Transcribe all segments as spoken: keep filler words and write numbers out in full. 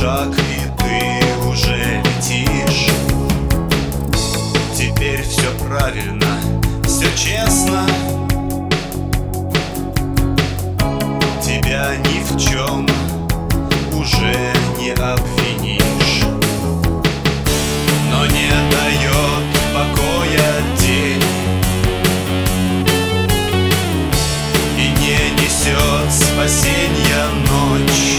шаг, и ты уже летишь. Теперь все правильно, все честно. Тебя ни в чем уже не обвинишь. Но не дает покоя день и не несет спасенья ночь.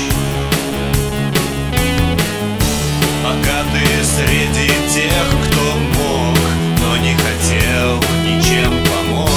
Пока ты среди тех, кто мог, но не хотел ничем помочь.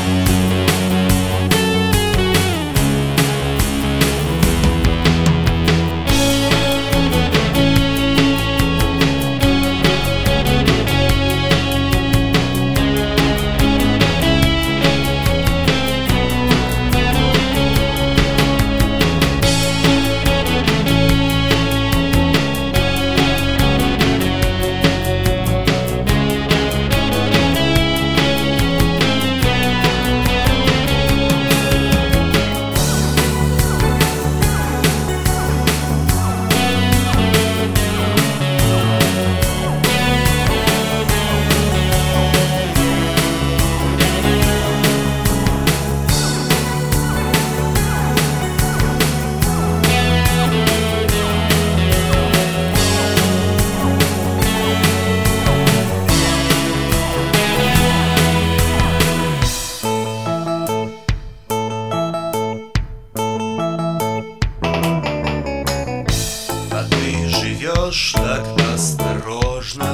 Живешь так осторожно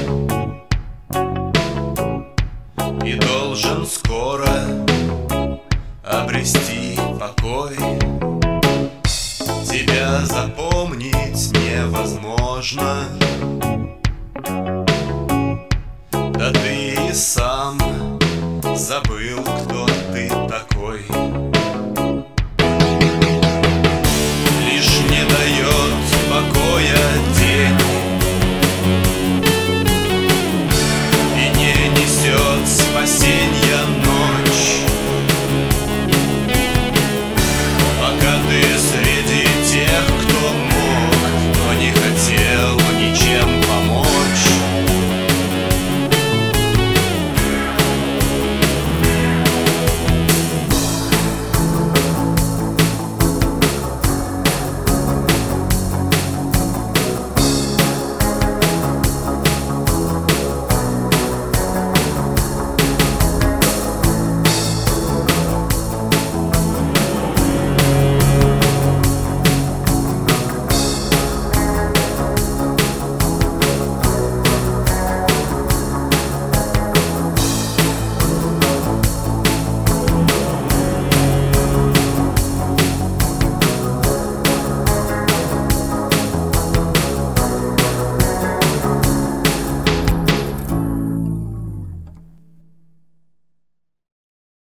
и должен скоро обрести покой. Тебя запомнить невозможно.